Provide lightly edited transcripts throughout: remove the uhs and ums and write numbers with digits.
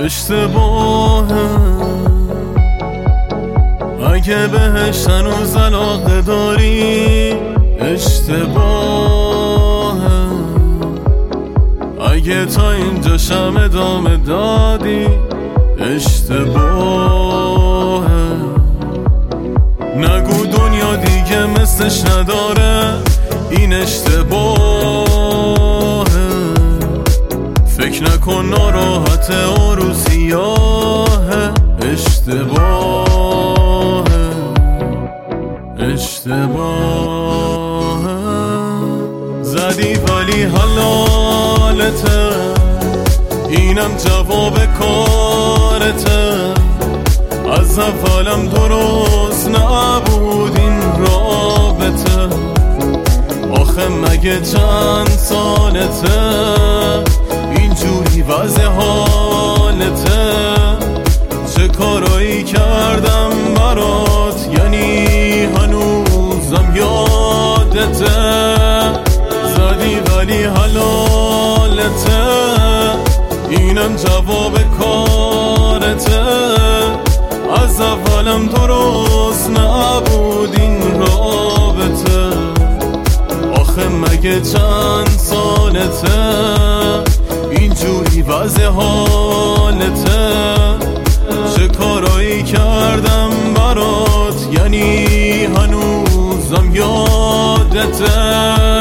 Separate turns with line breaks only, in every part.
اشتباهه اگه بهش هنوز علاقه داری، اشتباهه اگه تا اینجاشم ادامه دادی، اشتباهه. نگو دنیا دیگه مثلش نداره، این اشتباهه. فکر نکن ناراحته و رو سیاهه، اشتباهه، اشتباهه. زدی ولی حلالته، اینم جواب کارته. از اولم درست نبود این رابطه، آخه مگه چند سالته اینجوری وضع حالته؟ چه کارایی کردم برات، یعنی هنوزم یادته؟ زدی ولی حلالته، اینم جواب کارته. از اولم درست نبود این رابطه، آخه مگه چند سالته اینجوری وضع حالته؟ چه کارایی کردم برات، یعنی هنوزم یادته؟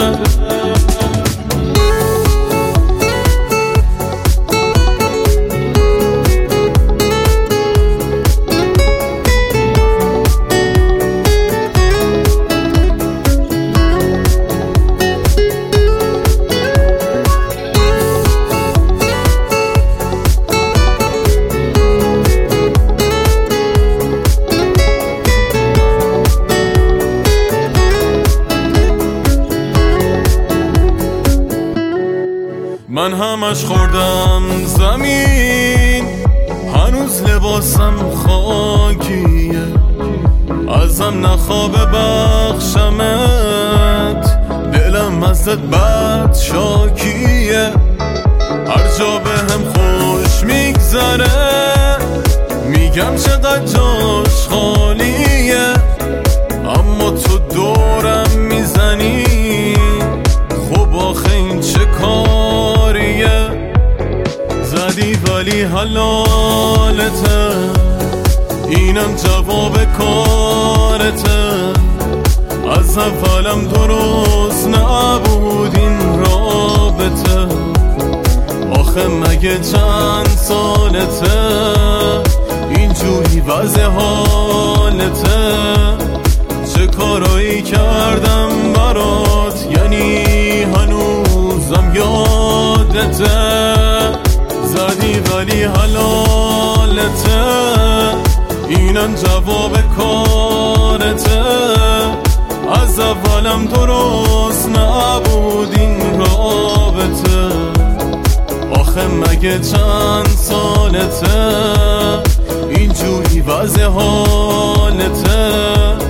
من همش خوردم زمین، هنوز لباسم خاکیه. ازم نخوابه بخشمت، دلم ازت بد شاکیه. هر جا بهم خوش میگذره، میگم چقدر جاش خالیه. اما تو دورم میزنی، خب آخه این چه کاریه؟ زدی ولی حلالته، اینم جواب کارته. از اولم درست نبود این رابطه، آخه مگه چند سالته اینجوری وضع حالته؟ چه کارایی کردم برات، یعنی هنوزم یادته؟ زدی ولی حلالته، اینم جواب کارته. از اولم درست نبود این رابطه، آخه مگه چند سالته اینجوری وضع حالته؟